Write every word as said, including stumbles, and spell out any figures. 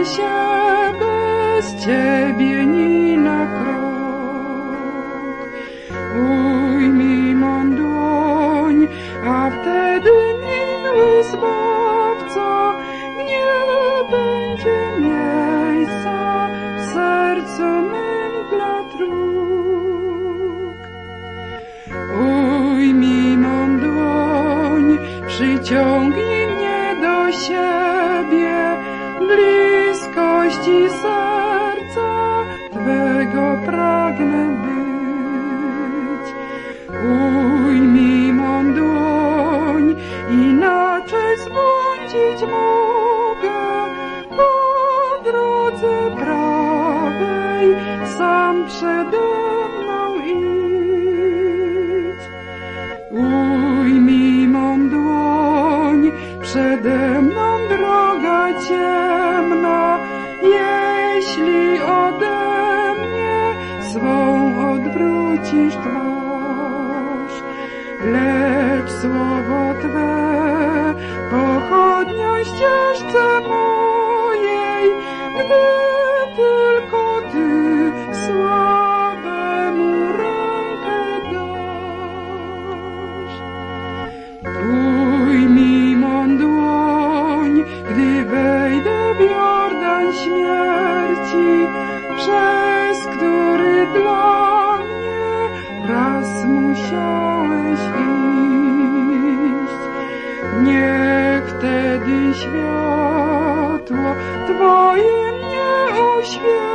się bez Ciebie ni na krok. Ujmij mą dłoń, a wtedy miły Zbawco, nie będzie miejsca w sercu mym dla dróg. Ujmij mą dłoń, przyciągnij mnie do siebie, bliskości serca Twego pragnę być. Ujmij mą dłoń, inaczej zbłądzić mogę po drodze prawej, sam przede mną idź. Ujmij mą dłoń, przede mną droga ciemna, jeśli ode mnie swą odwrócisz twarz. Lecz słowo Twe pochodnią ścieżce mojej, gdy tylko Ty słabemu rękę dasz. Ujmij mą dłoń, gdy wejdę w Jordan śmierci, przez który dla mnie raz musiałeś iść. Niech wtedy światło Twoje mnie oświeci,